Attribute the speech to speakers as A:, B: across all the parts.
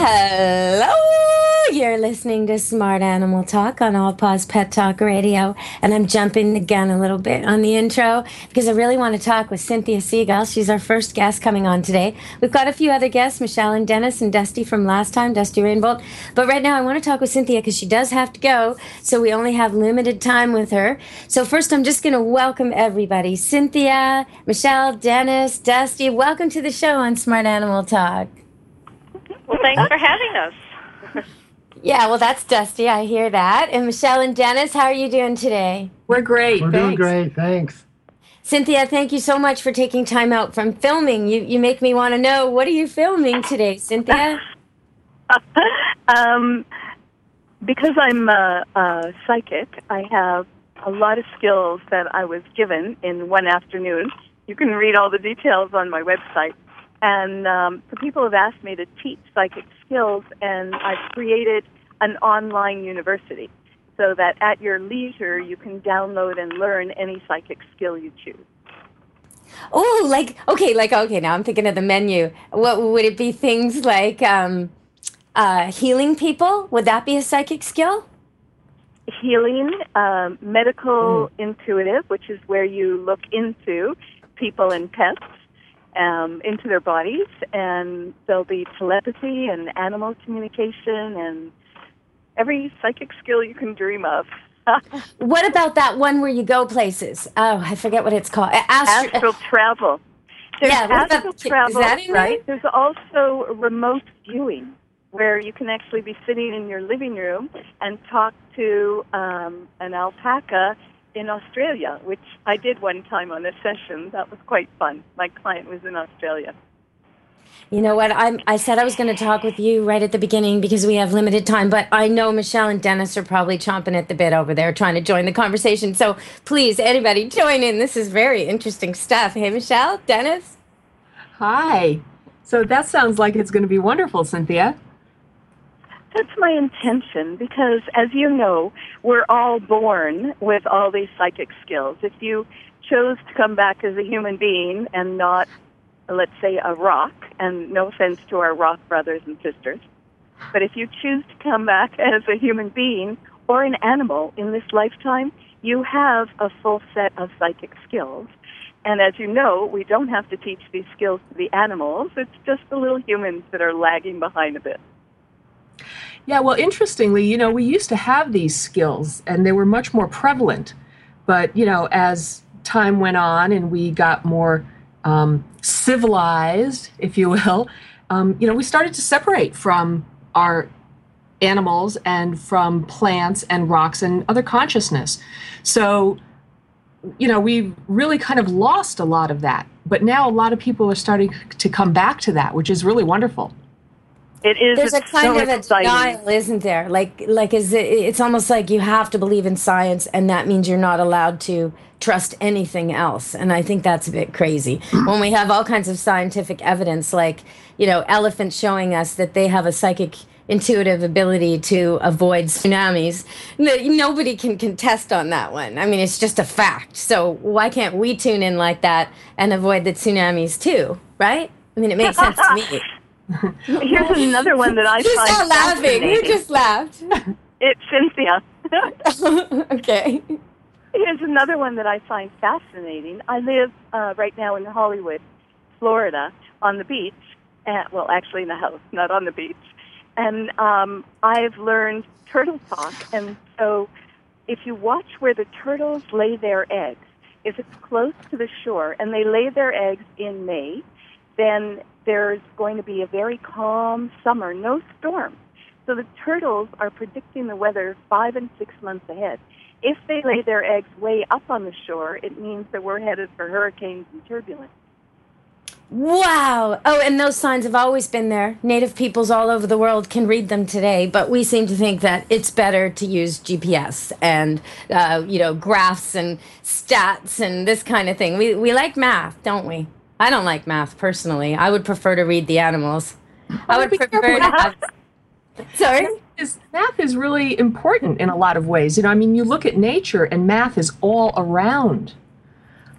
A: Hello! You're listening to Smart Animal Talk on All Paws Pet Talk Radio. And I'm jumping the gun a little bit on the intro because I really want to talk with Cynthia Segal. She's our first guest coming on today. We've got a few other guests, Michelle and Dennis and Dusty from last time, Dusty Rainbolt. But right now I want to talk with Cynthia because she does have to go. So we only have limited time with her. So first I'm just going to welcome everybody. Cynthia, Michelle, Dennis, Dusty, welcome to the show on Smart Animal Talk.
B: Well, thanks for having us.
A: Yeah, well, that's Dusty. I hear that. And Michelle and Dennis, how are you doing today?
C: We're great.
D: We're doing great. Thanks.
A: Cynthia, thank you so much for taking time out from filming. You make me want to know, what are you filming today, Cynthia?
B: Because I'm a psychic, I have a lot of skills that I was given in one afternoon. You can read all the details on my website. And the people have asked me to teach psychic skills, and I've created an online university so that at your leisure you can download and learn any psychic skill you choose.
A: Oh, okay, now I'm thinking of the menu. What would it be? Things like healing people? Would that be a psychic skill?
B: Healing, medical intuitive, which is where you look into people and pets. Into their bodies, and there'll be telepathy and animal communication and every psychic skill you can dream of.
A: What about that one where you go places? Oh, I forget what it's called.
B: Astral travel. There's astral travel,
A: is that in there?
B: right? There's also remote viewing, where you can actually be sitting in your living room and talk to an alpaca in Australia, which I did one time on a session. That was quite fun. My client was in Australia.
A: You know what? I said I was going to talk with you right at the beginning because we have limited time, but I know Michelle and Dennis are probably chomping at the bit over there trying to join the conversation. So please, anybody, join in. This is very interesting stuff. Hey, Michelle, Dennis?
C: Hi. So that sounds like it's going to be wonderful, Cynthia.
B: That's my intention because, as you know, we're all born with all these psychic skills. If you chose to come back as a human being and not, let's say, a rock, and no offense to our rock brothers and sisters, but if you choose to come back as a human being or an animal in this lifetime, you have a full set of psychic skills. And as you know, we don't have to teach these skills to the animals. It's just the little humans that are lagging behind a bit.
C: Yeah, well, interestingly, we used to have these skills, and they were much more prevalent. But, as time went on and we got more civilized, if you will, we started to separate from our animals and from plants and rocks and other consciousness. So, we really kind of lost a lot of that. But now a lot of people are starting to come back to that, which is really wonderful.
B: It is.
A: There's a kind of a denial, isn't there? It's almost like you have to believe in science, and that means you're not allowed to trust anything else. And I think that's a bit crazy. When we have all kinds of scientific evidence, like, elephants showing us that they have a psychic intuitive ability to avoid tsunamis, nobody can contest on that one. I mean, it's just a fact. So why can't we tune in like that and avoid the tsunamis too, right? I mean, it makes sense to me.
B: Here's another one that I find
A: not laughing. You just laughed.
B: It's Cynthia.
A: Okay.
B: Here's another one that I find fascinating. I live right now in Hollywood, Florida, on the beach. Actually in a house, not on the beach. And I've learned turtle talk. And so if you watch where the turtles lay their eggs, if it's close to the shore and they lay their eggs in May, then there's going to be a very calm summer, no storm. So the turtles are predicting the weather 5 and 6 months ahead. If they lay their eggs way up on the shore, it means that we're headed for hurricanes and turbulence.
A: Wow. Oh, and those signs have always been there. Native peoples all over the world can read them today, but we seem to think that it's better to use GPS and, graphs and stats and this kind of thing. We like math, don't we? I don't like math personally. I would prefer to read the animals. I would prefer to have... Sorry?
C: Math is really important in a lot of ways. You look at nature and math is all around.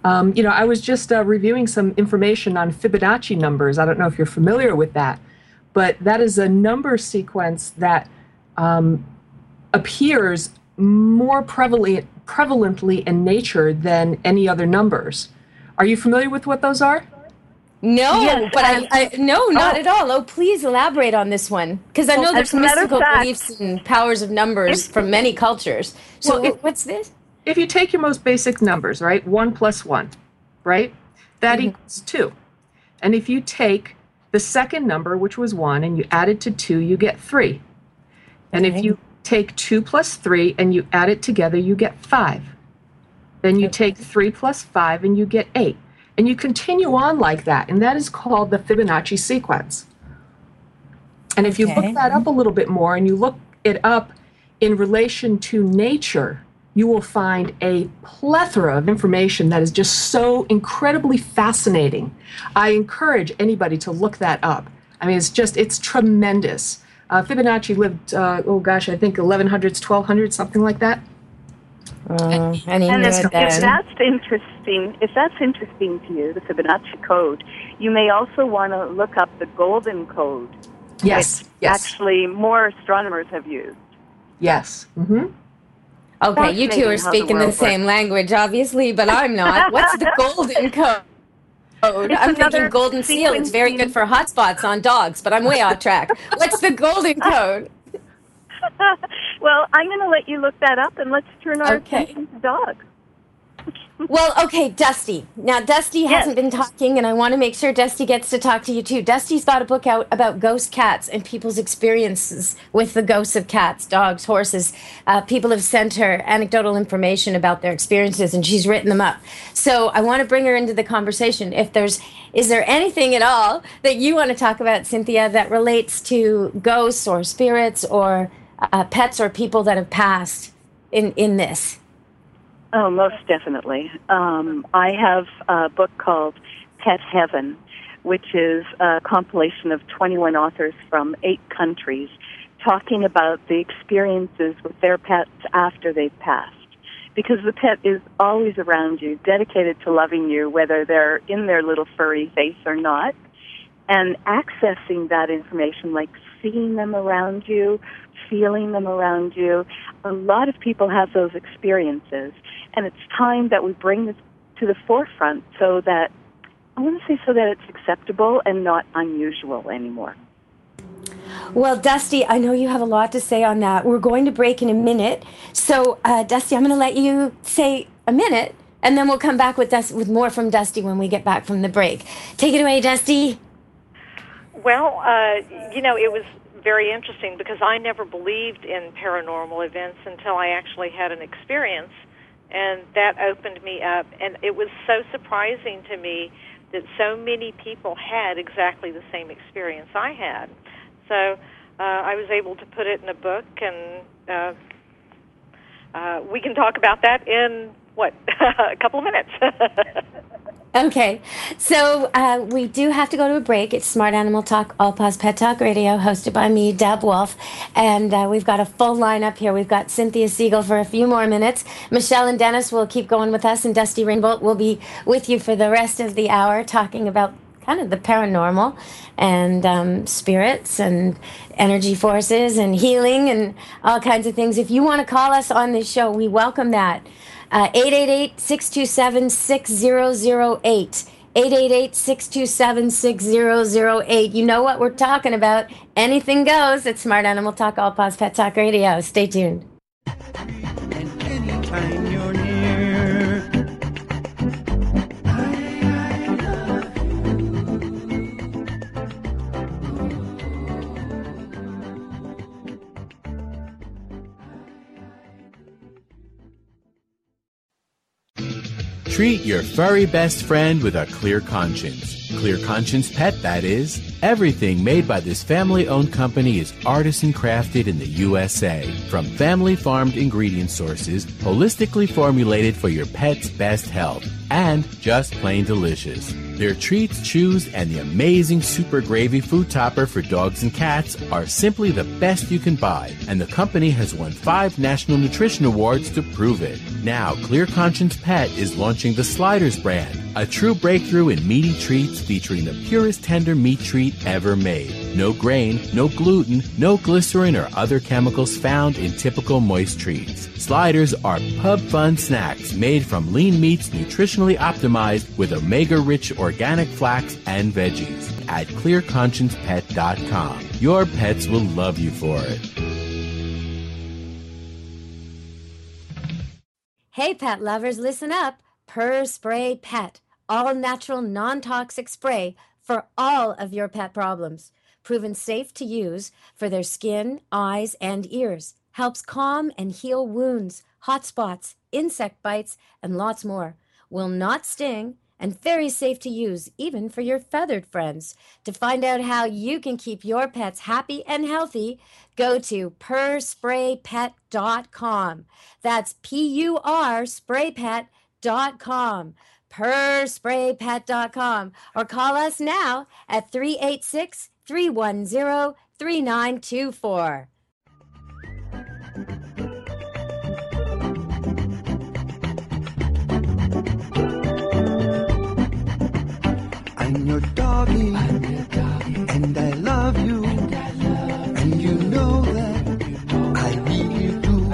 C: I was just reviewing some information on Fibonacci numbers. I don't know if you're familiar with that. but that is a number sequence that appears more prevalently in nature than any other numbers. Are you familiar with what those are?
A: No,
B: Yes,
A: but not at all. Oh, please elaborate on this one, because I know there's mystical beliefs and powers of numbers from many cultures. So what's this?
C: If you take your most basic numbers, right, 1 plus 1, right, that equals 2. And if you take the second number, which was 1, and you add it to 2, you get 3. And if you take 2 plus 3 and you add it together, you get 5. Then you take 3 plus 5 and you get 8. And you continue on like that, and that is called the Fibonacci sequence. And if you look that up a little bit more and you look it up in relation to nature, you will find a plethora of information that is just so incredibly fascinating. I encourage anybody to look that up. I mean, it's tremendous. Fibonacci lived, I think 1100s, 1200s, something like that.
B: And if that's interesting to you, the Fibonacci code, you may also want to look up the golden code.
C: Yes.
B: Actually, more astronomers have used.
C: Yes. Mm-hmm.
A: Okay, you two are speaking the same language, obviously, but I'm not. What's the golden code? I'm thinking golden seal. It's very good for hotspots on dogs, but I'm way off track. What's the golden code?
B: Well, I'm going to let you look that up, and let's turn our attention to dogs.
A: Well, okay, Dusty. Now, Dusty hasn't been talking, and I want to make sure Dusty gets to talk to you, too. Dusty's got a book out about ghost cats and people's experiences with the ghosts of cats, dogs, horses. People have sent her anecdotal information about their experiences, and she's written them up. So I want to bring her into the conversation. Is there anything at all that you want to talk about, Cynthia, that relates to ghosts or spirits or pets or people that have passed in this?
B: Oh, most definitely. I have a book called Pet Heaven, which is a compilation of 21 authors from 8 countries talking about the experiences with their pets after they've passed. Because the pet is always around you, dedicated to loving you, whether they're in their little furry face or not. And accessing that information, like seeing them around you, feeling them around you, a lot of people have those experiences. And it's time that we bring this to the forefront so that it's acceptable and not unusual anymore.
A: Well, Dusty, I know you have a lot to say on that. We're going to break in a minute. So, Dusty, I'm going to let you say a minute, and then we'll come back with more from Dusty when we get back from the break. Take it away, Dusty.
D: Well, it was very interesting because I never believed in paranormal events until I actually had an experience. And that opened me up, and it was so surprising to me that so many people had exactly the same experience I had. So I was able to put it in a book, and we can talk about that in, a couple of minutes.
A: Okay, so we do have to go to a break. It's Smart Animal Talk, All Paws Pet Talk Radio, hosted by me, Deb Wolf. And we've got a full lineup here. We've got Cynthia Siegel for a few more minutes. Michelle and Dennis will keep going with us, and Dusty Ringbolt will be with you for the rest of the hour, talking about kind of the paranormal and spirits and energy forces and healing and all kinds of things. If you want to call us on this show, we welcome that. 888-627-6008. 888-627-6008. You know what we're talking about. Anything goes at Smart Animal Talk, All Paws Pet Talk Radio. Stay tuned.
E: And anytime you're near, I love
F: Treat your furry best friend with a clear conscience. Clear Conscience Pet, that is. Everything made by this family-owned company is artisan crafted in the USA. From family-farmed ingredient sources, holistically formulated for your pet's best health, and just plain delicious. Their treats, chews, and the amazing super gravy food topper for dogs and cats are simply the best you can buy, and the company has won 5 National Nutrition Awards to prove it. Now, Clear Conscience Pet is launching the Sliders brand, A true breakthrough in meaty treats featuring the purest tender meat treat ever made. No grain, no gluten, no glycerin or other chemicals found in typical moist treats. Sliders are pub fun snacks made from lean meats nutritionally optimized with omega-rich organic flax and veggies at clearconsciencepet.com. Your pets will love you for it.
A: Hey, pet lovers, listen up. Purr Spray Pet, all natural, non-toxic spray for all of your pet problems. Proven safe to use for their skin, eyes, and ears. Helps calm and heal wounds, hot spots, insect bites, and lots more. Will not sting and very safe to use, even for your feathered friends. To find out how you can keep your pets happy and healthy, go to purspraypet.com. That's P-U-R spraypet.com. purspraypet.com, or call us now at 386-310-3924.
E: I'm your doggy, and I love you, and you know that I really do.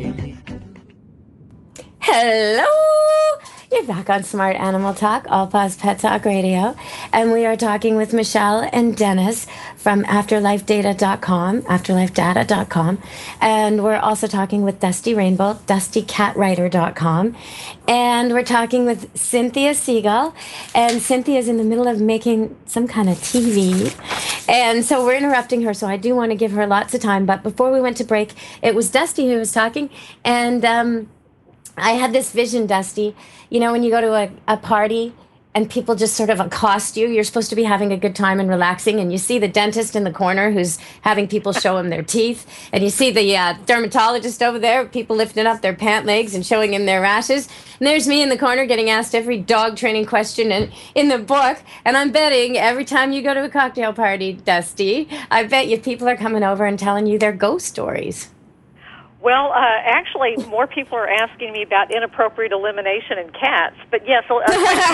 A: Hello! You're back on Smart Animal Talk, All Paws Pet Talk Radio, and we are talking with Michelle and Dennis from afterlifedata.com, and we're also talking with Dusty Rainbow, DustyCatWriter.com, and we're talking with Cynthia Segal, and Cynthia's in the middle of making some kind of TV, and so we're interrupting her, so I do want to give her lots of time, but before we went to break, it was Dusty who was talking, and I had this vision, Dusty. You know, when you go to a party and people just sort of accost you, you're supposed to be having a good time and relaxing, and you see the dentist in the corner who's having people show him their teeth, and you see the dermatologist over there, people lifting up their pant legs and showing him their rashes, and there's me in the corner getting asked every dog training question in the book, and I'm betting every time you go to a cocktail party, Dusty, I bet you people are coming over and telling you their ghost stories.
D: Well, actually, more people are asking me about inappropriate elimination in cats. But yes,
A: oh,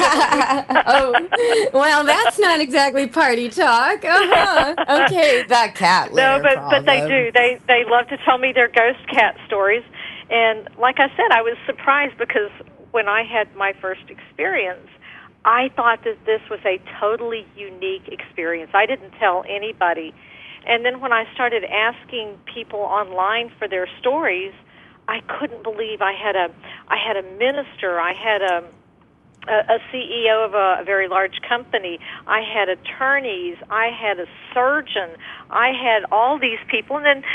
A: well, that's not exactly party talk. Uh-huh. Okay, that cat.
D: No, but they do. They love to tell me their ghost cat stories. And like I said, I was surprised because when I had my first experience, I thought that this was a totally unique experience. I didn't tell anybody. And then when I started asking people online for their stories, I couldn't believe I had a minister, I had a CEO of a very large company, I had attorneys, I had a surgeon, I had all these people, and then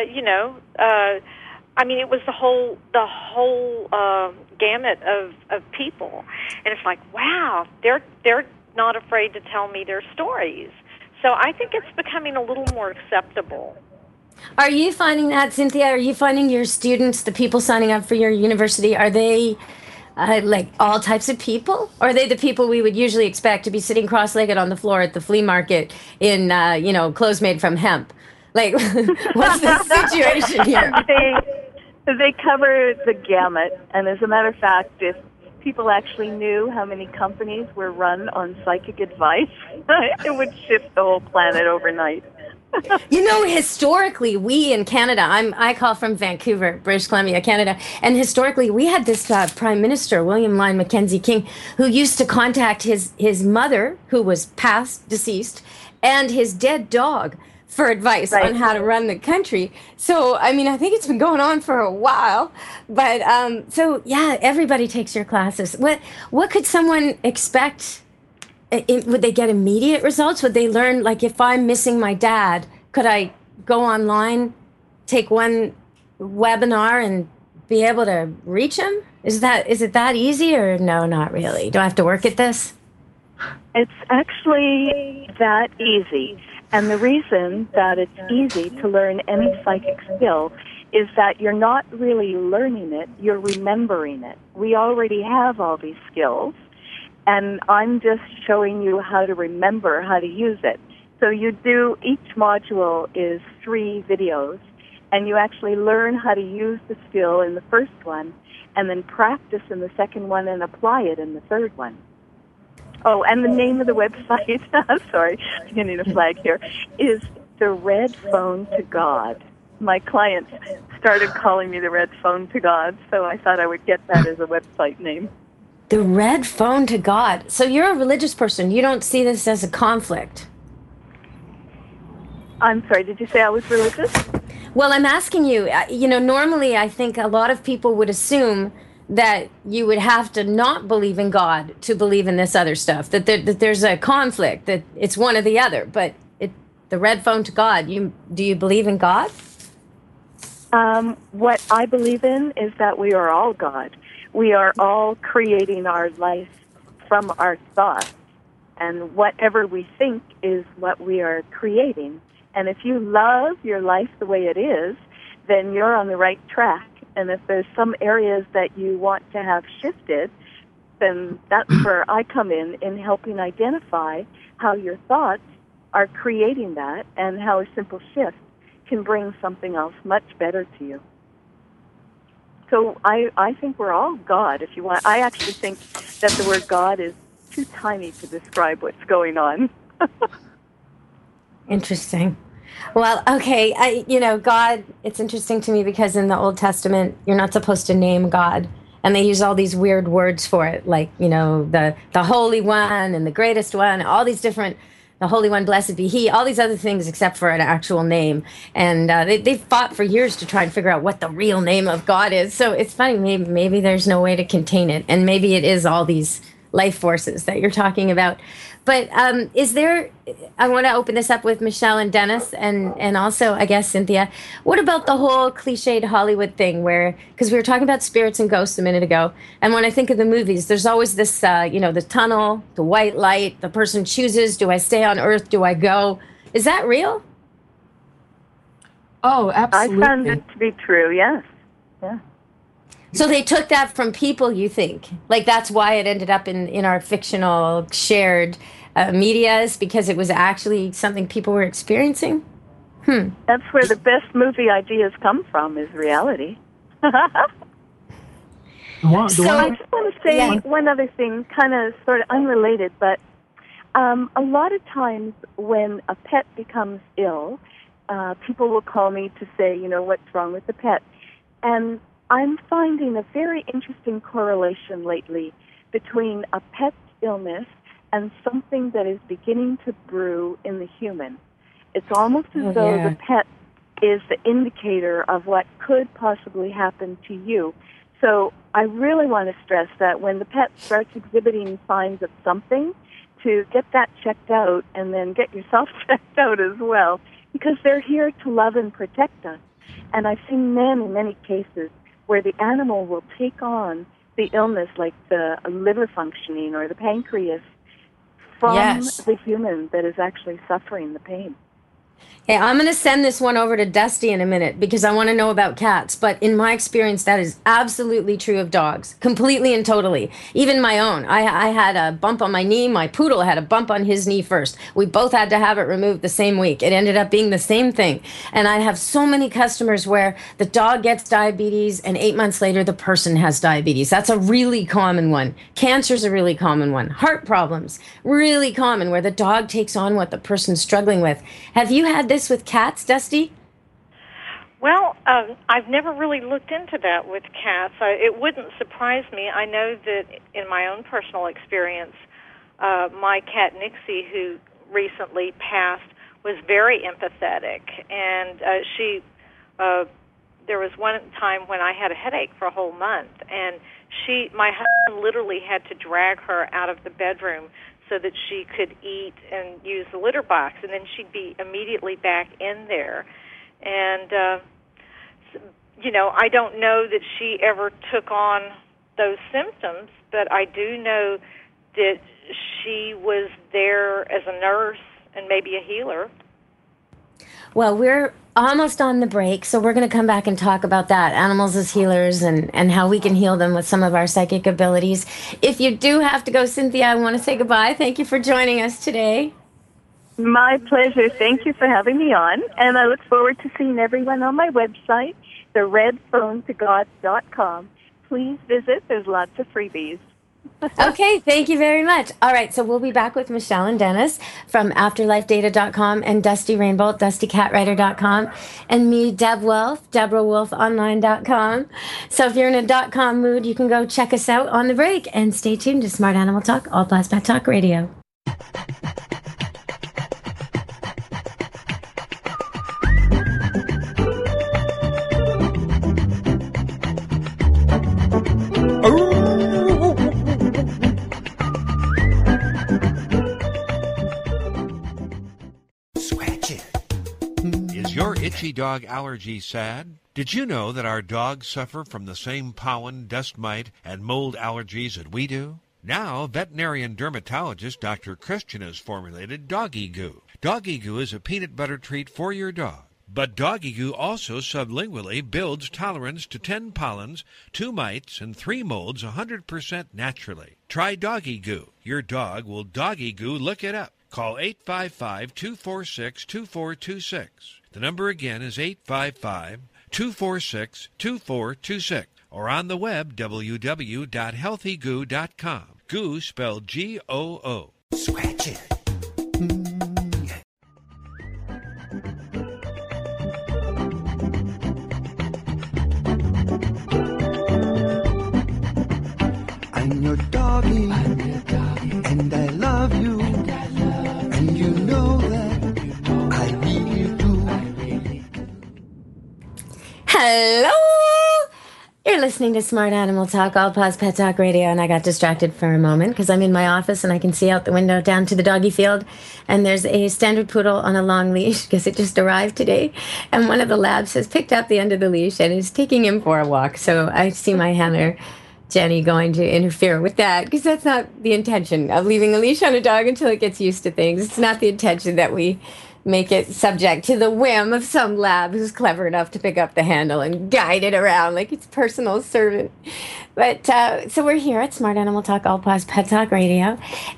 D: I mean, it was the whole gamut of people, and it's like, wow, they're not afraid to tell me their stories. So I think it's becoming a little more acceptable.
A: Are you finding that, Cynthia? Are you finding your students, the people signing up for your university, are they like all types of people? Or are they the people we would usually expect to be sitting cross-legged on the floor at the flea market in, clothes made from hemp? Like, what's the situation here?
B: They cover the gamut. And as a matter of fact, if people actually knew how many companies were run on psychic advice, it would shift the whole planet overnight.
A: You know, historically, we in Canada, I call from Vancouver, British Columbia, Canada, and historically, we had this Prime Minister, William Lyon Mackenzie King, who used to contact his mother, who was deceased, and his dead dog for advice on how to run the country. So, I mean, I think it's been going on for a while. But, yeah, everybody takes your classes. What could someone expect? Would they get immediate results? Would they learn, like, if I'm missing my dad, could I go online, take one webinar, and be able to reach him? Is it that easy, or no, not really? Do I have to work at this?
B: It's actually that easy. And the reason that it's easy to learn any psychic skill is that you're not really learning it, you're remembering it. We already have all these skills, and I'm just showing you how to remember how to use it. So each module is 3 videos, and you actually learn how to use the skill in the first one, and then practice in the second one and apply it in the third one. Oh, and the name of the website, I'm sorry, I'm getting a flag here, is The Red Phone to God. My clients started calling me The Red Phone to God, so I thought I would get that as a website name.
A: The Red Phone to God. So you're a religious person. You don't see this as a conflict.
B: I'm sorry, did you say I was religious?
A: Well, I'm asking you, normally I think a lot of people would assume that you would have to not believe in God to believe in this other stuff, that there's a conflict, that it's one or the other. But the Red Phone to God, do you believe in God?
B: What I believe in is that we are all God. We are all creating our life from our thoughts, and whatever we think is what we are creating. And if you love your life the way it is, then you're on the right track. And if there's some areas that you want to have shifted, then that's where I come in helping identify how your thoughts are creating that and how a simple shift can bring something else much better to you. So I think we're all God, if you want. I actually think that the word God is too tiny to describe what's going on.
A: Interesting. Well, okay, God, it's interesting to me because in the Old Testament, you're not supposed to name God. And they use all these weird words for it, like, the Holy One and the Greatest One, all these different, the Holy One, blessed be He, all these other things except for an actual name. And they've fought for years to try and figure out what the real name of God is. So it's funny, maybe there's no way to contain it. And maybe it is all these life forces that you're talking about. But I want to open this up with Michelle and Dennis and also, I guess, Cynthia. What about the whole cliched Hollywood thing because we were talking about spirits and ghosts a minute ago. And when I think of the movies, there's always this, the tunnel, the white light, the person chooses, do I stay on Earth, do I go? Is that real?
C: Oh, absolutely.
B: I found it to be true, yes. Yeah.
A: So they took that from people, you think? Like that's why it ended up in our fictional shared medias, because it was actually something people were experiencing?
B: That's where the best movie ideas come from, is reality. I just want to say one other thing, kind of sort of unrelated, but a lot of times when a pet becomes ill, people will call me to say, what's wrong with the pet? And I'm finding a very interesting correlation lately between a pet's illness and something that is beginning to brew in the human. It's almost as though the pet is the indicator of what could possibly happen to you. So I really want to stress that when the pet starts exhibiting signs of something, to get that checked out and then get yourself checked out as well, because they're here to love and protect us. And I've seen many cases where the animal will take on the illness, like the liver functioning or the pancreas, from the human that is actually suffering the pain.
A: Hey, I'm going to send this one over to Dusty in a minute because I want to know about cats. But in my experience, that is absolutely true of dogs, completely and totally. Even my own. I had a bump on my knee. My poodle had a bump on his knee first. We both had to have it removed the same week. It ended up being the same thing. And I have so many customers where the dog gets diabetes and 8 months later the person has diabetes. That's a really common one. Cancer's a really common one. Heart problems, really common, where the dog takes on what the person's struggling with. Have you had this with cats, Dusty?
D: Well, I've never really looked into that with cats. It wouldn't surprise me. I know that in my own personal experience, my cat Nixie, who recently passed, was very empathetic, and there was one time when I had a headache for a whole month, and my husband literally had to drag her out of the bedroom so that she could eat and use the litter box, and then she'd be immediately back in there. And, I don't know that she ever took on those symptoms, but I do know that she was there as a nurse and maybe a healer.
A: Well, we're almost on the break, so we're going to come back and talk about that, animals as healers and how we can heal them with some of our psychic abilities. If you do have to go, Cynthia, I want to say goodbye. Thank you for joining us today.
B: My pleasure. Thank you for having me on, and I look forward to seeing everyone on my website, theredphonetogod.com. Please visit. There's lots of freebies.
A: Okay, thank you very much. All right, so we'll be back with Michelle and Dennis from AfterlifeData.com and Dusty Rainbow at DustyCatWriter.com and me, Deb Wolf, DeborahWolfOnline.com. So if you're in a .com mood, you can go check us out on the break and stay tuned to Smart Animal Talk, All Plus Pet Talk Radio.
G: Is your itchy dog allergy sad? Did you know that our dogs suffer from the same pollen, dust mite, and mold allergies that we do? Now, veterinarian dermatologist Dr. Christian has formulated Doggy Goo. Doggy Goo is a peanut butter treat for your dog. But Doggy Goo also sublingually builds tolerance to 10 pollens, 2 mites, and 3 molds 100% naturally. Try Doggy Goo. Your dog will Doggy Goo. Look it up. Call 855-246-2426. The number again is 855-246-2426. Or on the web, www.healthygoo.com. Goo spelled G-O-O.
E: Scratch it. I'm your doggy, and I love you, and you know that I really do.
A: Hello! You're listening to Smart Animal Talk, All Paws Pet Talk Radio, and I got distracted for a moment because I'm in my office and I can see out the window down to the doggy field, and there's a standard poodle on a long leash because it just arrived today, and one of the labs has picked up the end of the leash and is taking him for a walk. So I see my handler, Jenny, going to interfere with that because that's not the intention of leaving a leash on a dog until it gets used to things. It's not the intention that we make it subject to the whim of some lab who's clever enough to pick up the handle and guide it around like it's personal servant. But so we're here at Smart Animal Talk, All Paws Pet Talk Radio.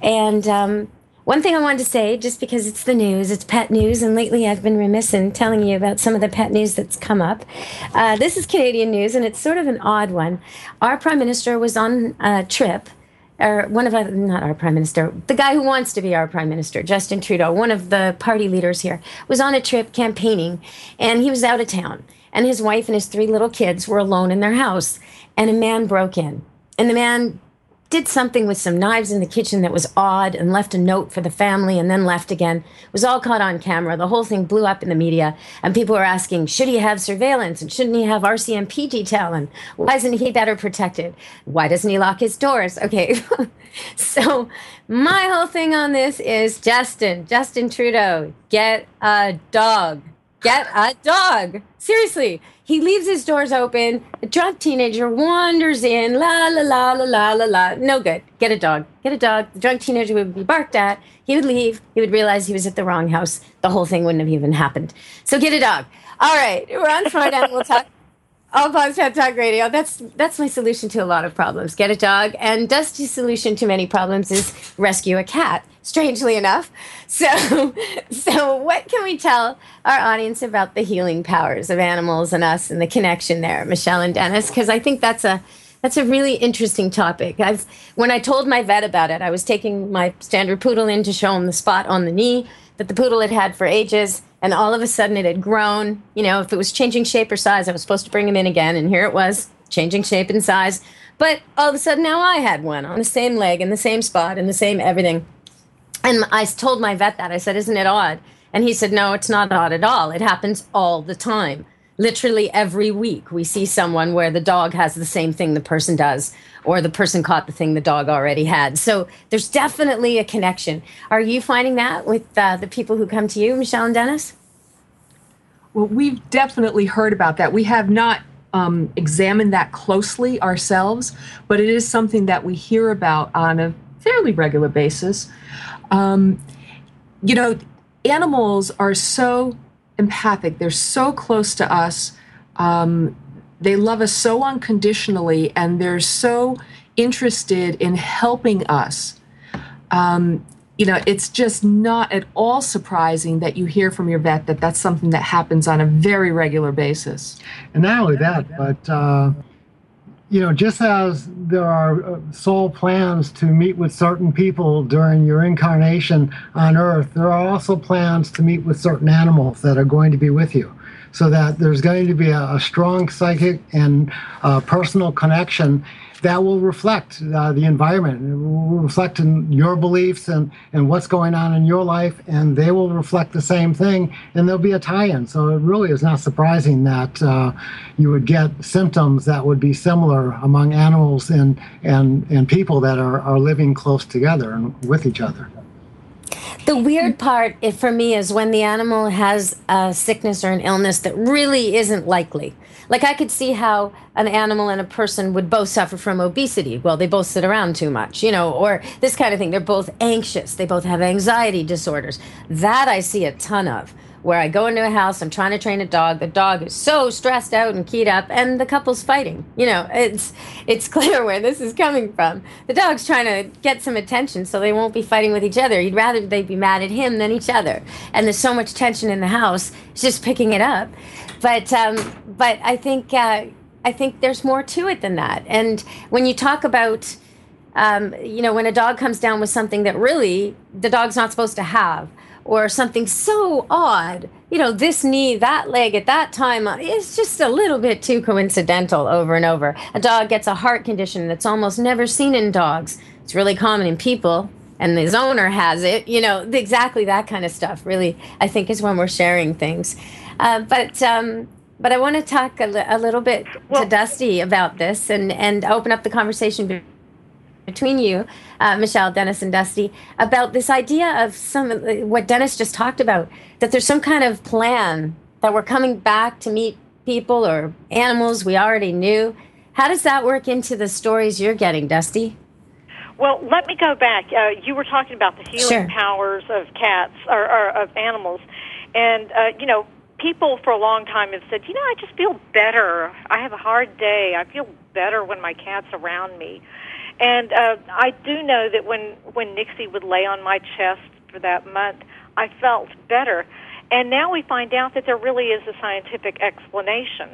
A: And one thing I wanted to say, just because it's the news, it's pet news, and lately I've been remiss in telling you about some of the pet news that's come up. This is Canadian news, and it's sort of an odd one. Our Prime Minister was on a trip, or not our Prime Minister, the guy who wants to be our Prime Minister, Justin Trudeau, one of the party leaders here, was on a trip campaigning, and he was out of town. And his wife and his 3 little kids were alone in their house, and a man broke in. And the man did something with some knives in the kitchen that was odd and left a note for the family and then left again. It was all caught on camera. The whole thing blew up in the media, and people were asking, should he have surveillance, and shouldn't he have RCMP detail, and why isn't he better protected? Why doesn't he lock his doors? Okay, so my whole thing on this is Justin Trudeau, get a dog. Get a dog. Seriously. He leaves his doors open. A drunk teenager wanders in. La, la, la, la, la, la, la. No good. Get a dog. Get a dog. The drunk teenager would be barked at. He would leave. He would realize he was at the wrong house. The whole thing wouldn't have even happened. So get a dog. All right. We're on Smart Animal Talk. All Paws Pet Talk Radio. That's my solution to a lot of problems. Get a dog. And Dusty's solution to many problems is rescue a cat, strangely enough. So what can we tell our audience about the healing powers of animals and us and the connection there, Michelle and Dennis? Because I think that's a really interesting topic. When I told my vet about it, I was taking my standard poodle in to show him the spot on the knee that the poodle had had for ages. And all of a sudden it had grown. You know, if it was changing shape or size, I was supposed to bring him in again. And here it was, changing shape and size. But all of a sudden now I had one on the same leg, in the same spot, in the same everything. And I told my vet that. I said, isn't it odd? And he said, no, it's not odd at all. It happens all the time. Literally every week we see someone where the dog has the same thing the person does, or the person caught the thing the dog already had. So there's definitely a connection. Are you finding that with the people who come to you, Michelle and Dennis?
C: Well, we've definitely heard about that. We have not examined that closely ourselves, but it is something that we hear about on a fairly regular basis. Animals are so empathic. They're so close to us. They love us so unconditionally, and they're so interested in helping us. It's just not at all surprising that you hear from your vet that that's something that happens on a very regular basis.
H: And not only that, but just as there are soul plans to meet with certain people during your incarnation on Earth, there are also plans to meet with certain animals that are going to be with you. So that there's going to be a strong psychic and personal connection that will reflect the environment. It will reflect in your beliefs and what's going on in your life, and they will reflect the same thing, and there'll be a tie-in. So it really is not surprising that you would get symptoms that would be similar among animals and people that are living close together and with each other.
A: The weird part for me is when the animal has a sickness or an illness that really isn't likely. Like I could see how an animal and a person would both suffer from obesity. Well, they both sit around too much, or this kind of thing. They're both anxious. They both have anxiety disorders. That I see a ton of. Where I go into a house, I'm trying to train a dog. The dog is so stressed out and keyed up, and the couple's fighting. It's clear where this is coming from. The dog's trying to get some attention so they won't be fighting with each other. He'd rather they be mad at him than each other. And there's so much tension in the house. It's just picking it up. But I think there's more to it than that. And when you talk about, when a dog comes down with something that really the dog's not supposed to have, or something so odd, this knee, that leg at that time, it's just a little bit too coincidental over and over. A dog gets a heart condition that's almost never seen in dogs. It's really common in people, and his owner has it, exactly that kind of stuff really, I think, is when we're sharing things. But I want to talk a little bit to Dusty about this and open up the conversation between you, Michelle, Dennis, and Dusty, about this idea of what Dennis just talked about, that there's some kind of plan that we're coming back to meet people or animals we already knew. How does that work into the stories you're getting, Dusty?
D: Well, let me go back. You were talking about the healing powers of cats or of animals, and people for a long time have said, I just feel better. I have a hard day. I feel better when my cat's around me. And I do know that when Nixie would lay on my chest for that month, I felt better. And now we find out that there really is a scientific explanation.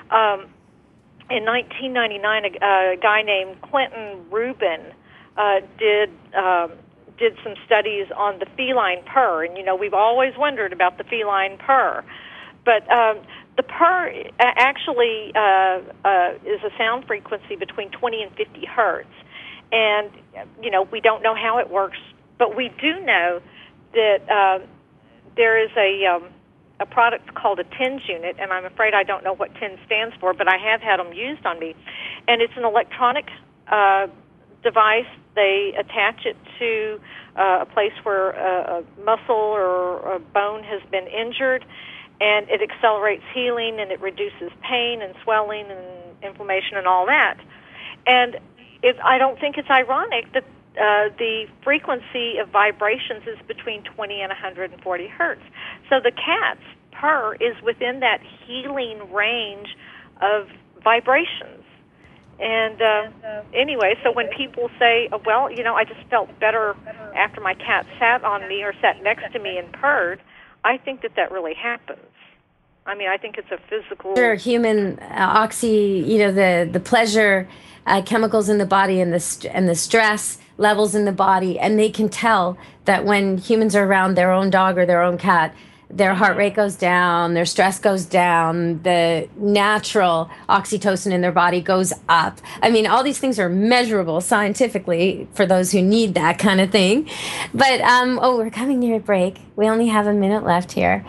D: In 1999, a guy named Clinton Rubin did some studies on the feline purr. And, we've always wondered about the feline purr. But the purr actually is a sound frequency between 20 and 50 hertz. And, we don't know how it works, but we do know that there is a product called a TENS unit, and I'm afraid I don't know what TENS stands for, but I have had them used on me. And it's an electronic device. They attach it to a place where a muscle or a bone has been injured, and it accelerates healing, and it reduces pain and swelling and inflammation and all that. And I don't think it's ironic that the frequency of vibrations is between 20 and 140 hertz. So the cat's purr is within that healing range of vibrations. And anyway, so when people say, I just felt better after my cat sat on me or sat next to me and purred, I think that really happens. I mean, I think it's a physical...
A: Sure, human oxy, the pleasure chemicals in the body and the stress levels in the body, and they can tell that when humans are around their own dog or their own cat, their heart rate goes down, their stress goes down, the natural oxytocin in their body goes up. I mean, all these things are measurable scientifically for those who need that kind of thing. But, we're coming near a break. We only have a minute left here.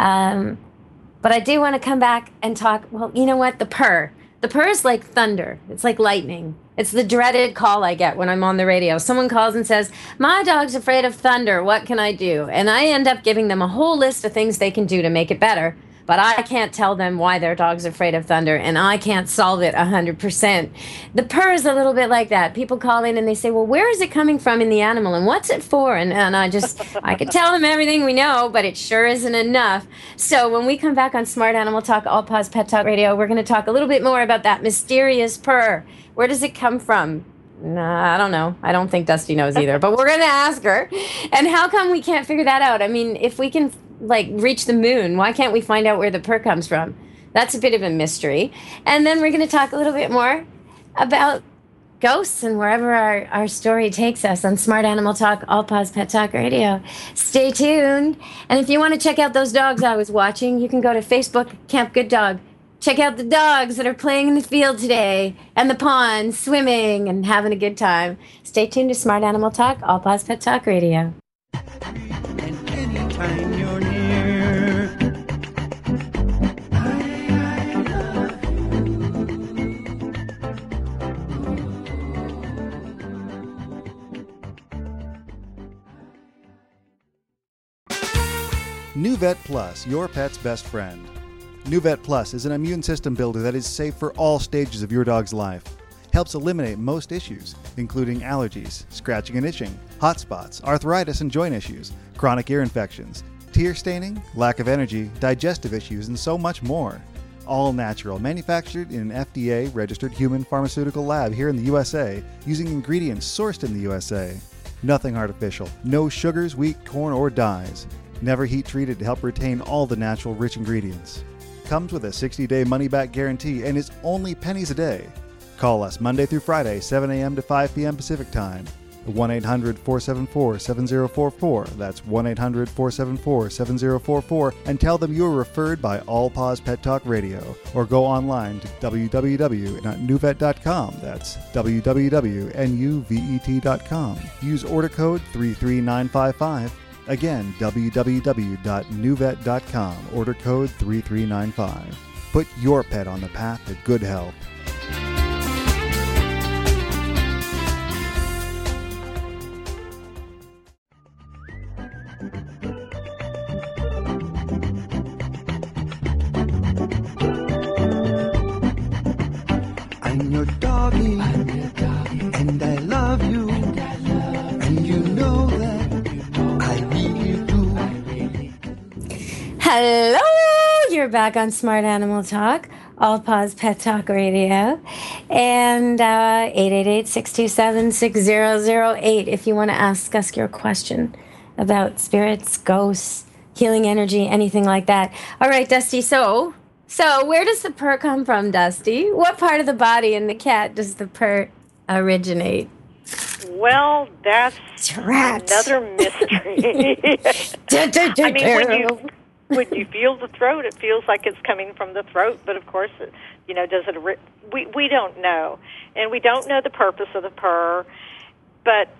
A: But I do want to come back and talk, you know what, the purr. The purr is like thunder. It's like lightning. It's the dreaded call I get when I'm on the radio. Someone calls and says, my dog's afraid of thunder. What can I do? And I end up giving them a whole list of things they can do to make it better. But I can't tell them why their dog's afraid of thunder, and I can't solve it 100%. The purr is a little bit like that. People call in and they say, well, where is it coming from in the animal, and what's it for? And I could tell them everything we know, but it sure isn't enough. So when we come back on Smart Animal Talk, All Paws Pet Talk Radio, we're going to talk a little bit more about that mysterious purr. Where does it come from? I don't know. I don't think Dusty knows either, but we're going to ask her. And how come we can't figure that out? I mean, if we can reach the moon, why can't we find out where the purr comes from? That's a bit of a mystery. And then we're going to talk a little bit more about ghosts and wherever our story takes us on Smart Animal Talk, All Paws Pet Talk Radio. Stay tuned. And if you want to check out those dogs I was watching, you can go to Facebook, Camp Good Dog. Check out the dogs that are playing in the field today and the pond, swimming and having a good time. Stay tuned to Smart Animal Talk, All Paws Pet Talk Radio.
E: And anytime you're near, I love
I: you. NuVet Plus, your pet's best friend. NuVet Plus is an immune system builder that is safe for all stages of your dog's life. Helps eliminate most issues, including allergies, scratching and itching, hot spots, arthritis and joint issues, chronic ear infections, tear staining, lack of energy, digestive issues, and so much more. All natural, manufactured in an FDA-registered human pharmaceutical lab here in the USA, using ingredients sourced in the USA. Nothing artificial, no sugars, wheat, corn, or dyes. Never heat treated to help retain all the natural rich ingredients. Comes with a 60-day money-back guarantee and is only pennies a day. Call us Monday through Friday, 7 a.m. to 5 p.m. Pacific Time. 1-800-474-7044. That's 1-800-474-7044. And tell them you were referred by All Paws Pet Talk Radio. Or go online to www.nuvet.com. That's www.nuvet.com. Use order code 33955. Again, www.nuvet.com. Order code 3395. Put your pet on the path to good health.
E: I'm your doggy, and I love you, and you know that I really do.
A: Hello, you're back on Smart Animal Talk, All Paws Pet Talk Radio, and 888-627-6008 if you want to ask us your question about spirits, ghosts, healing energy, anything like that. All right, Dusty, so where does the purr come from, Dusty? What part of the body in the cat does the purr originate?
D: Well, that's another mystery. I mean, when you feel the throat, it feels like it's coming from the throat. But of course, does it? We don't know, and we don't know the purpose of the purr. But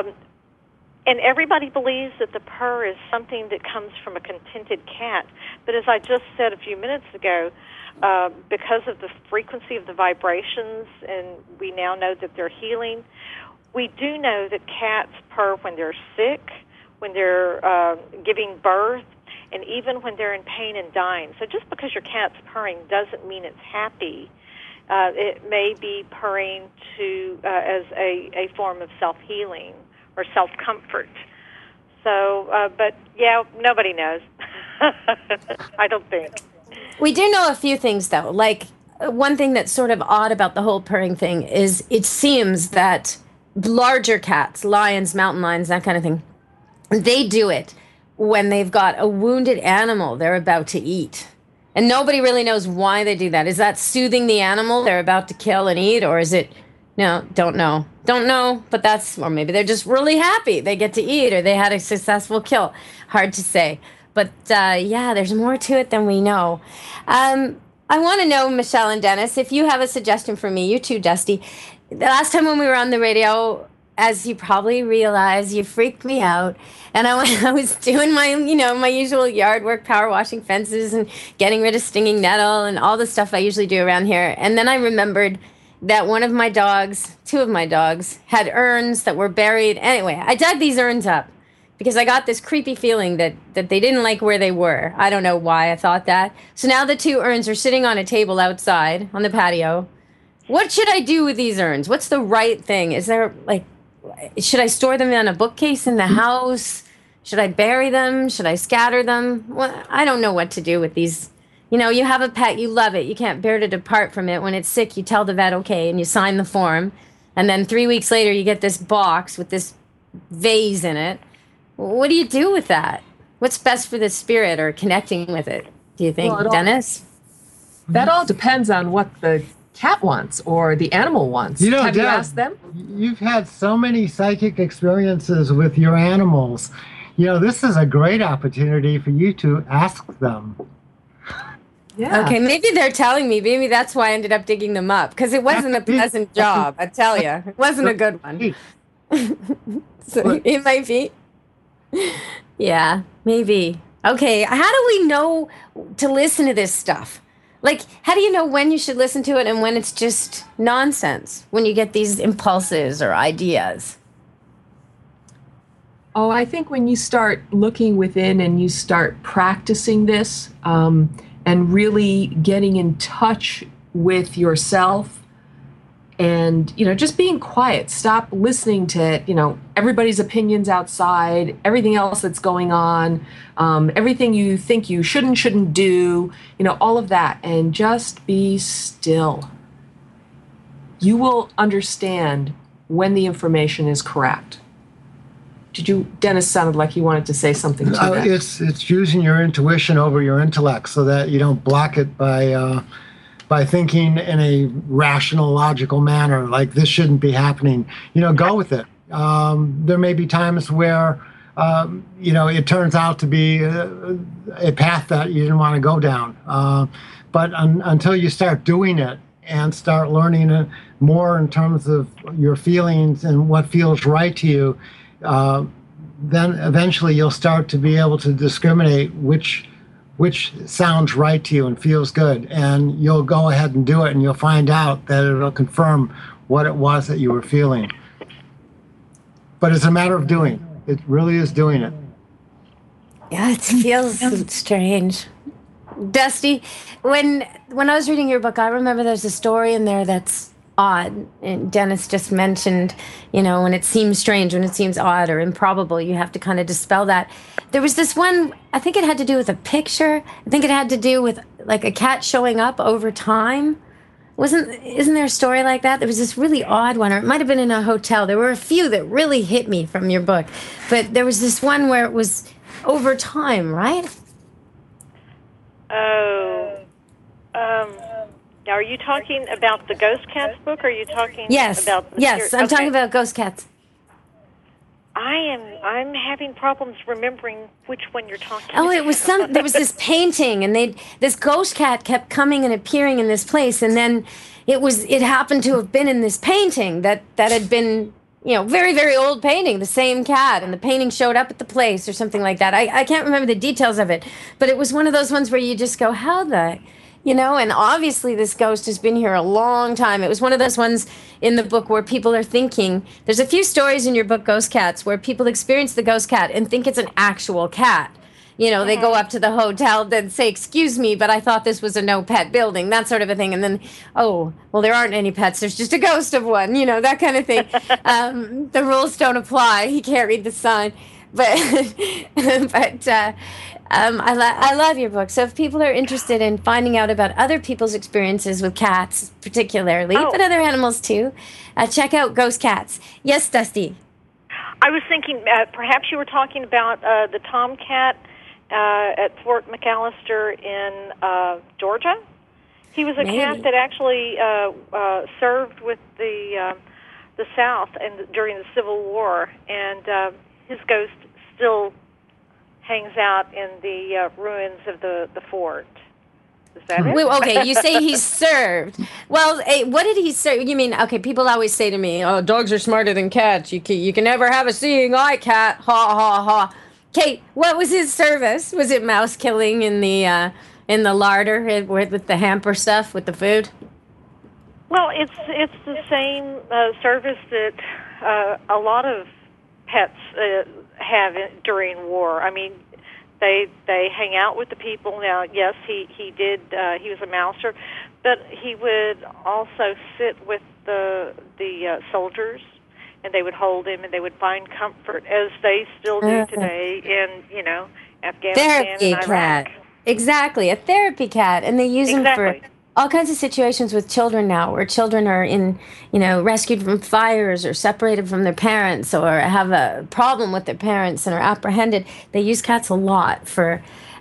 D: and everybody believes that the purr is something that comes from a contented cat. But as I just said a few minutes ago, because of the frequency of the vibrations, and we now know that they're healing, we do know that cats purr when they're sick, when they're giving birth, and even when they're in pain and dying. So just because your cat's purring doesn't mean it's happy. It may be purring as a form of self-healing or self-comfort. So, but yeah, nobody knows. I don't think.
A: We do know a few things, though. Like, one thing that's sort of odd about the whole purring thing is it seems that larger cats, lions, mountain lions, that kind of thing, they do it when they've got a wounded animal they're about to eat. And nobody really knows why they do that. Is that soothing the animal they're about to kill and eat? Or is it, no, don't know. Don't know, but or maybe they're just really happy they get to eat, or they had a successful kill. Hard to say. But yeah, there's more to it than we know. I want to know, Michelle and Dennis, if you have a suggestion for me, you too, Dusty. The last time when we were on the radio, as you probably realize, you freaked me out. And I was doing my usual yard work, power washing fences and getting rid of stinging nettle and all the stuff I usually do around here. And then I remembered that two of my dogs, had urns that were buried. Anyway, I dug these urns up because I got this creepy feeling that they didn't like where they were. I don't know why I thought that. So now the two urns are sitting on a table outside on the patio. What should I do with these urns? What's the right thing? Is there, should I store them in a bookcase in the house? Should I bury them? Should I scatter them? Well, I don't know what to do with these. You have a pet, you love it. You can't bear to depart from it. When it's sick, you tell the vet, okay, and you sign the form. And then 3 weeks later, you get this box with this vase in it. What do you do with that? What's best for the spirit or connecting with it, do you think, Dennis?
C: That all depends on what the cat wants or the animal wants.
H: You know,
C: Have you
H: Deb,
C: asked them?
H: You've had so many psychic experiences with your animals. You know, this is a great opportunity for you to ask them.
C: Yeah.
A: Okay, maybe they're telling me. Maybe that's why I ended up digging them up, because it wasn't a pleasant job, I tell you. It wasn't a good one. So it might be. Yeah, maybe. Okay, how do we know to listen to this stuff? Like, how do you know when you should listen to it and when it's just nonsense, when you get these impulses or ideas?
C: Oh, I think when you start looking within and you start practicing this and really getting in touch with yourself and, just being quiet, stop listening to, everybody's opinions outside, everything else that's going on, everything you think you shouldn't do, all of that, and just be still. You will understand when the information is correct. Dennis sounded like you wanted to say something to that.
H: It's using your intuition over your intellect so that you don't block it by thinking in a rational, logical manner, like this shouldn't be happening. Go with it. There may be times where, it turns out to be a path that you didn't want to go down. But until you start doing it and start learning it more in terms of your feelings and what feels right to you, then eventually you'll start to be able to discriminate which sounds right to you and feels good, and you'll go ahead and do it, and you'll find out that it'll confirm what it was that you were feeling. But it's a matter of doing. It really is doing it.
A: Yeah, it feels strange. Dusty, when I was reading your book, I remember there's a story in there that's odd. And Dennis just mentioned, when it seems strange, when it seems odd or improbable, you have to kind of dispel that. There was this one, I think it had to do with a picture. I think it had to do with like a cat showing up over time. Isn't there a story like that? There was this really odd one, or it might have been in a hotel. There were a few that really hit me from your book. But there was this one where it was over time, right?
D: Oh, now, are you talking about the Ghost Cats book, or are you talking about...
A: Yes, I'm talking about Ghost Cats.
D: I'm having problems remembering which one you're talking about.
A: Oh, it was there was this painting, and this ghost cat kept coming and appearing in this place, and then it happened to have been in this painting that had been, very, very old painting, the same cat, and the painting showed up at the place or something like that. I can't remember the details of it, but it was one of those ones where you just go, how the... and obviously this ghost has been here a long time. It was one of those ones in the book where people are thinking, there's a few stories in your book, Ghost Cats, where people experience the ghost cat and think it's an actual cat. They go up to the hotel and say, excuse me, but I thought this was a no-pet building, that sort of a thing. And then, oh, well, there aren't any pets. There's just a ghost of one, that kind of thing. The rules don't apply. He can't read the sign. I love your book. So if people are interested in finding out about other people's experiences with cats, particularly, but other animals too, check out Ghost Cats. Yes, Dusty?
D: I was thinking perhaps you were talking about the tomcat at Fort McAllister in Georgia. He was a cat that actually served with the South and during the Civil War, and his ghost still hangs out in the ruins of the fort. Is that it?
A: Okay, you say he served. Well, what did he serve? You mean, okay, people always say to me, oh, dogs are smarter than cats. You can never have a seeing eye cat. Ha, ha, ha. Okay, what was his service? Was it mouse killing in the larder with the hamper stuff, with the food?
D: Well, it's the same service that a lot of pets have during war. I mean, they hang out with the people. Now, yes, he did. He was a mouser, but he would also sit with the soldiers, and they would hold him, and they would find comfort, as they still do today in Afghanistan and Iraq.
A: Cat. Exactly, a therapy cat, and they use him for all kinds of situations with children now, where children are rescued from fires or separated from their parents or have a problem with their parents and are apprehended. They use cats a lot for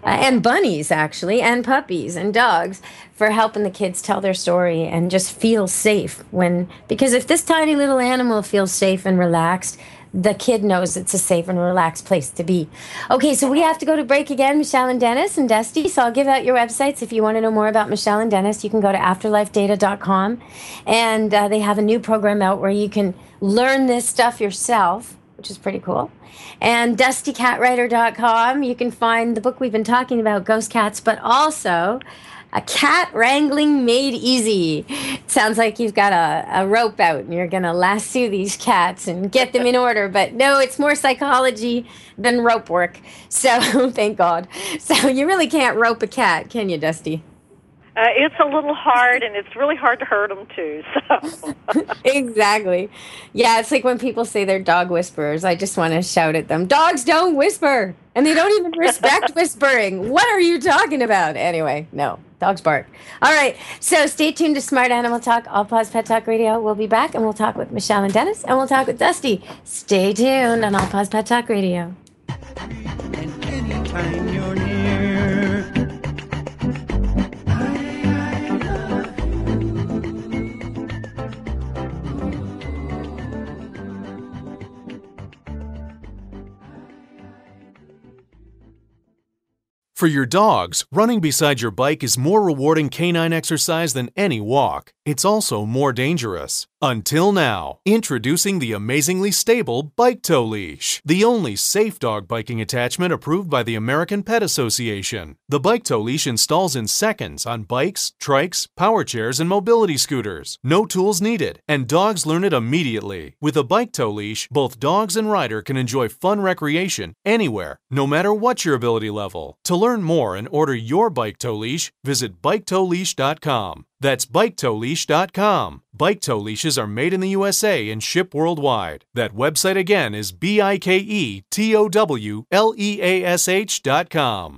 A: and bunnies, actually, and puppies and dogs, for helping the kids tell their story and just feel safe. Because if this tiny little animal feels safe and relaxed, the kid knows it's a safe and relaxed place to be. Okay, so we have to go to break again, Michelle and Dennis and Dusty. So I'll give out your websites. If you want to know more about Michelle and Dennis, you can go to afterlifedata.com. And they have a new program out where you can learn this stuff yourself, which is pretty cool. And dustycatwriter.com, you can find the book we've been talking about, Ghost Cats, but also A Cat Wrangling Made Easy. It sounds like you've got a rope out and you're going to lasso these cats and get them in order. But no, it's more psychology than rope work. So thank God. So you really can't rope a cat, can you, Dusty?
D: It's a little hard, and it's really hard to hurt them, too. So.
A: Exactly. Yeah, it's like when people say they're dog whisperers. I just want to shout at them. Dogs don't whisper, and they don't even respect whispering. What are you talking about? Anyway, no, dogs bark. All right, so stay tuned to Smart Animal Talk, All Paws Pet Talk Radio. We'll be back, and we'll talk with Michelle and Dennis, and we'll talk with Dusty. Stay tuned on All Paws Pet Talk Radio.
E: And anytime you're near,
J: For your dogs, running beside your bike is more rewarding canine exercise than any walk. It's also more dangerous. Until now, introducing the amazingly stable Bike Tow Leash, the only safe dog biking attachment approved by the American Pet Association. The Bike Tow Leash installs in seconds on bikes, trikes, power chairs, and mobility scooters. No tools needed, and dogs learn it immediately. With a Bike Tow Leash, both dogs and rider can enjoy fun recreation anywhere, no matter what your ability level. To learn more and order your Bike Tow Leash, visit BikeTowLeash.com. That's BikeTowLeash.com. Bike Tow Leashes are made in the USA and ship worldwide. That website again is BikeTowLeash.com.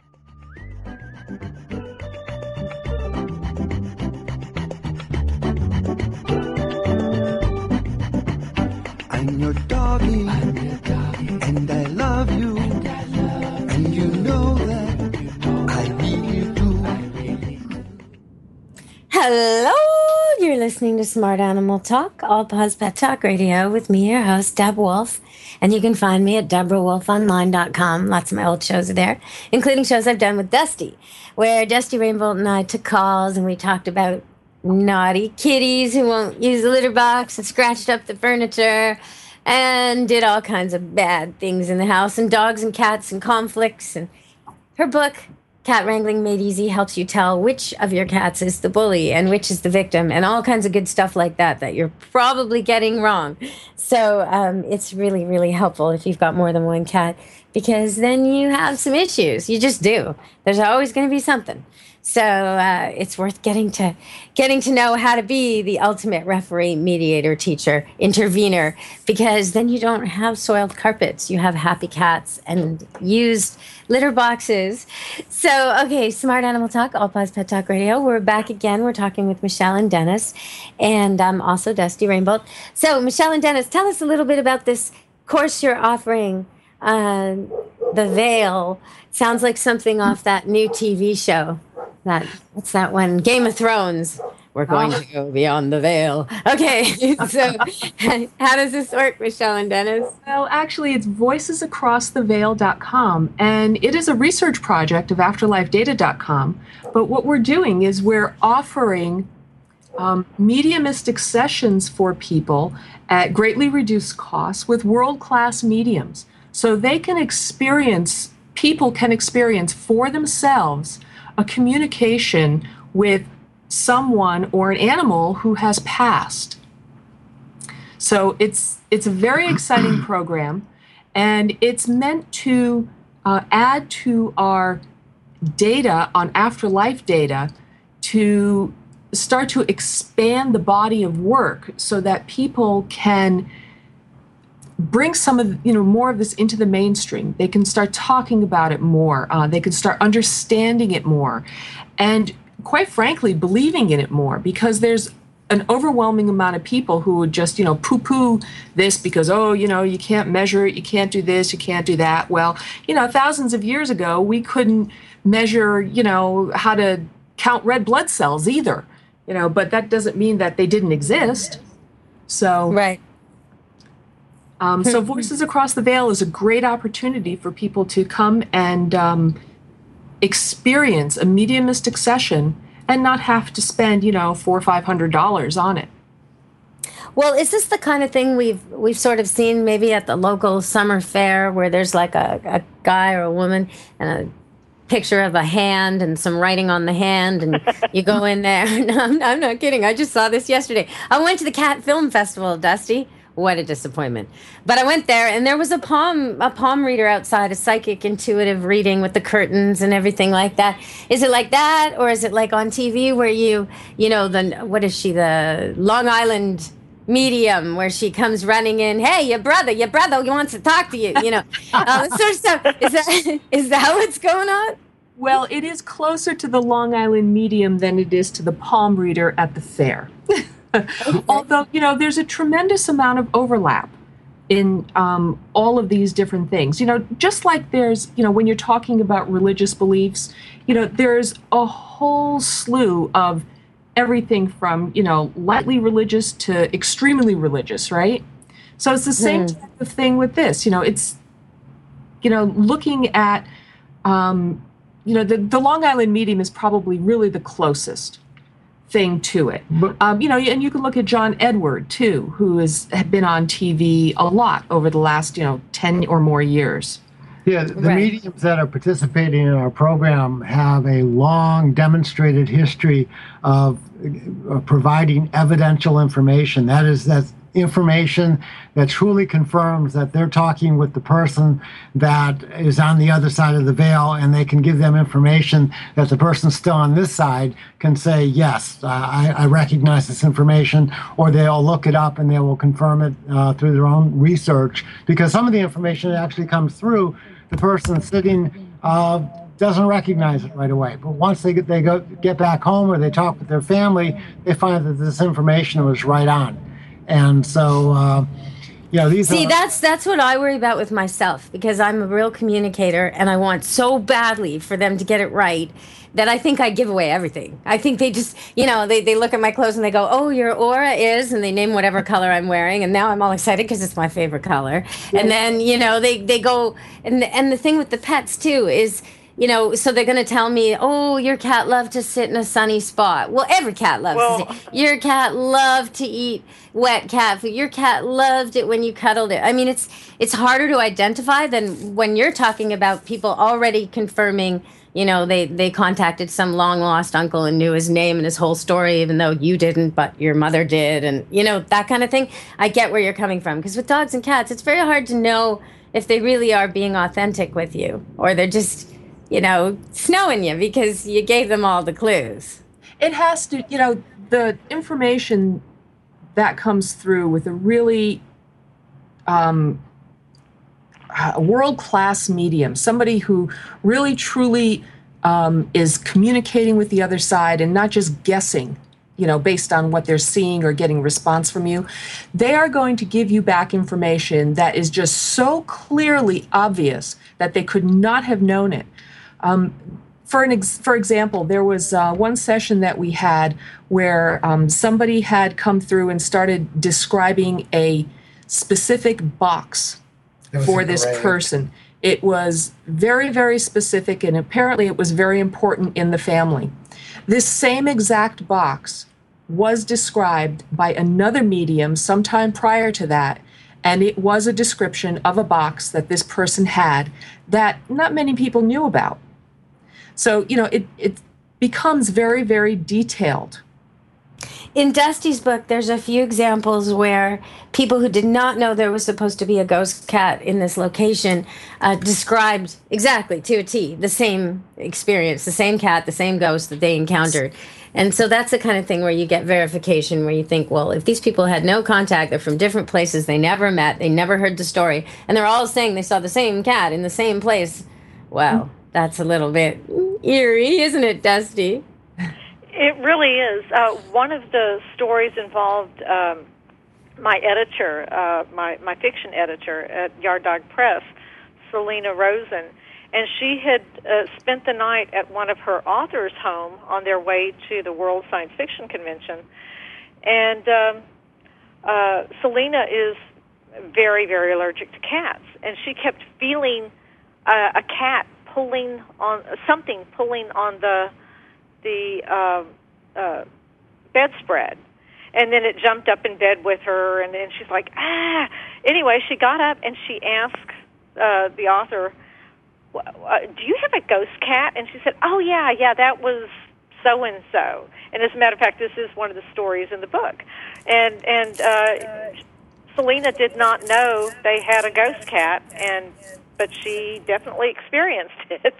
E: I'm your doggy, and I love you, and you know that I really do.
A: Hello, you're listening to Smart Animal Talk, All Paws Pet Talk Radio with me, your host, Deb Wolf. And you can find me at DeborahWolfOnline.com. Lots of my old shows are there, including shows I've done with Dusty, where Dusty Rainbolt and I took calls and we talked about naughty kitties who won't use the litter box and scratched up the furniture and did all kinds of bad things in the house, and dogs and cats and conflicts. And her book, Cat Wrangling Made Easy, helps you tell which of your cats is the bully and which is the victim, and all kinds of good stuff like that you're probably getting wrong. So it's really, really helpful if you've got more than one cat, because then you have some issues. You just do. There's always going to be something. So it's worth getting to know how to be the ultimate referee, mediator, teacher, intervener, because then you don't have soiled carpets. You have happy cats and used litter boxes. So, okay, Smart Animal Talk, All Paws Pet Talk Radio. We're back again. We're talking with Michelle and Dennis, and also Dusty Rainbolt. So, Michelle and Dennis, tell us a little bit about this course you're offering, The Veil. Sounds like something off that new TV show. What's that one? Game of Thrones. We're going to go beyond the veil. Okay, so how does this work, Michelle and Dennis?
C: Well, actually, it's voicesacrosstheveil.com, and it is a research project of afterlifedata.com. But what we're doing is we're offering mediumistic sessions for people at greatly reduced costs with world-class mediums. So they can experience, people can experience for themselves a communication with someone or an animal who has passed. So it's a very exciting program, and it's meant to add to our data on afterlife data to start to expand the body of work so that people can bring some of, more of this into the mainstream. They can start talking about it more. They can start understanding it more. And quite frankly, believing in it more, because there's an overwhelming amount of people who would just, poo-poo this because, you can't measure it, you can't do this, you can't do that. Well, thousands of years ago, we couldn't measure, how to count red blood cells either, but that doesn't mean that they didn't exist. So,
A: right.
C: So Voices Across the Veil is a great opportunity for people to come and experience a mediumistic session and not have to spend, $400 or $500 on it.
A: Well, is this the kind of thing we've sort of seen maybe at the local summer fair where there's like a guy or a woman and a picture of a hand and some writing on the hand, and you go in there? No, I'm not kidding. I just saw this yesterday. I went to the Cat Film Festival, Dusty. What a disappointment. But I went there, and there was a palm reader outside, a psychic intuitive reading with the curtains and everything like that. Is it like that, or is it like on TV where what is she, the Long Island medium, where she comes running in, hey, your brother wants to talk to you, this sort of stuff. Is that what's going on?
C: Well, it is closer to the Long Island medium than it is to the palm reader at the fair. Okay. Although, there's a tremendous amount of overlap in all of these different things. Just like there's, when you're talking about religious beliefs, there's a whole slew of everything from, lightly religious to extremely religious, right? So it's the same type of thing with this. It's, looking at, the Long Island medium is probably really the closest thing to it. And you can look at John Edward, too, who had been on TV a lot over the last, 10 or more years.
H: Yeah, the mediums that are participating in our program have a long demonstrated history of providing evidential information. That's information that truly confirms that they're talking with the person that is on the other side of the veil, and they can give them information that the person still on this side can say, yes, I recognize this information, or they'll look it up and they will confirm it through their own research, because some of the information that actually comes through, the person sitting doesn't recognize it right away. But once they get back home or they talk with their family, they find that this information was right on. And so,
A: that's what I worry about with myself, because I'm a real communicator and I want so badly for them to get it right that I think I give away everything. I think they just, they look at my clothes and they go, oh, your aura is, and they name whatever color I'm wearing. And now I'm all excited because it's my favorite color. Yeah. And then, they go, and the thing with the pets too is, so they're going to tell me, oh, your cat loved to sit in a sunny spot. Well, every cat loves to sit. Your cat loved to eat wet cat food. Your cat loved it when you cuddled it. I mean, it's harder to identify than when you're talking about people already confirming, they contacted some long-lost uncle and knew his name and his whole story, even though you didn't, but your mother did. And, that kind of thing. I get where you're coming from. Because with dogs and cats, it's very hard to know if they really are being authentic with you, or they're just snowing you because you gave them all the clues.
C: It has to, the information that comes through with a really world-class medium, somebody who really, truly is communicating with the other side and not just guessing, based on what they're seeing or getting response from you. They are going to give you back information that is just so clearly obvious that they could not have known it. For example, there was one session that we had where somebody had come through and started describing a specific box for this person. It was very, very specific, and apparently it was very important in the family. This same exact box was described by another medium sometime prior to that, and it was a description of a box that this person had that not many people knew about. So, it becomes very, very detailed.
A: In Dusty's book, there's a few examples where people who did not know there was supposed to be a ghost cat in this location described exactly to a T the same experience, the same cat, the same ghost that they encountered. And so that's the kind of thing where you get verification, where you think, well, if these people had no contact, they're from different places, they never met, they never heard the story, and they're all saying they saw the same cat in the same place, well, that's a little bit eerie, isn't it, Dusty?
D: It really is. One of the stories involved my editor, my fiction editor at Yard Dog Press, Selena Rosen, and she had spent the night at one of her authors' home on their way to the World Science Fiction Convention. And Selena is very, very allergic to cats, and she kept feeling a cat pulling on the bedspread. And then it jumped up in bed with her, and then she's like, ah. Anyway, she got up and she asked the author, do you have a ghost cat? And she said, oh, yeah, that was so-and-so. And as a matter of fact, this is one of the stories in the book. And Selena did not know they had a ghost cat, but she definitely experienced it.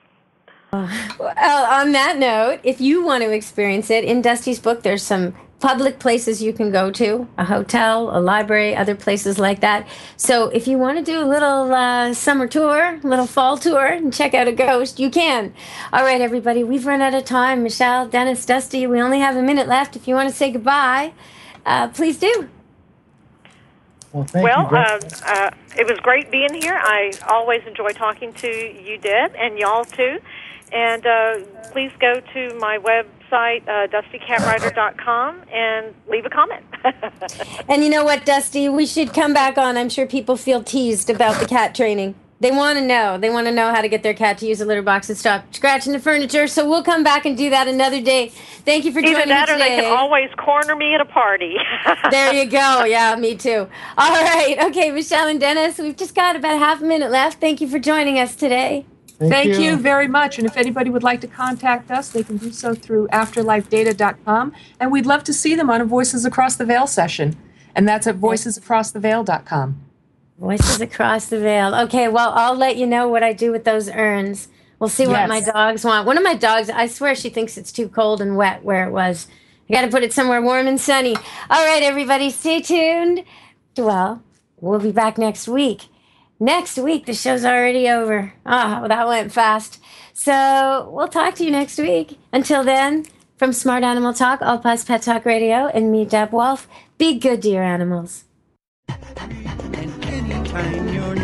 A: Well, on that note, if you want to experience it, in Dusty's book, there's some public places you can go to, a hotel, a library, other places like that. So if you want to do a little summer tour, a little fall tour, and check out a ghost, you can. All right, everybody, we've run out of time. Michelle, Dennis, Dusty, we only have a minute left. If you want to say goodbye, please do.
H: Well, thank you.
D: It was great being here. I always enjoy talking to you, Deb, and y'all, too. And please go to my website, DustyCatWriter.com, and leave a comment.
A: And you know what, Dusty? We should come back on. I'm sure people feel teased about the cat training. They want to know. They want to know how to get their cat to use a litter box and stop scratching the furniture. So we'll come back and do that another day. Thank you for joining me today.
D: Either that or they can always corner me at a party.
A: There you go. Yeah, me too. All right. Okay, Michelle and Dennis, we've just got about half a minute left. Thank you for joining us today.
C: Thank you very much. And if anybody would like to contact us, they can do so through afterlifedata.com. And we'd love to see them on a Voices Across the Veil session. And that's at voicesacrosstheveil.com.
A: Voices Across the Veil. Okay, well, I'll let you know what I do with those urns. We'll see what my dogs want. One of my dogs, I swear she thinks it's too cold and wet where it was. I got to put it somewhere warm and sunny. All right, everybody, stay tuned. Well, we'll be back next week. Next week, the show's already over. Oh, that went fast. So we'll talk to you next week. Until then, from Smart Animal Talk, All Paws Pet Talk Radio, and me, Deb Wolf, be good to your animals.
E: And anytime you're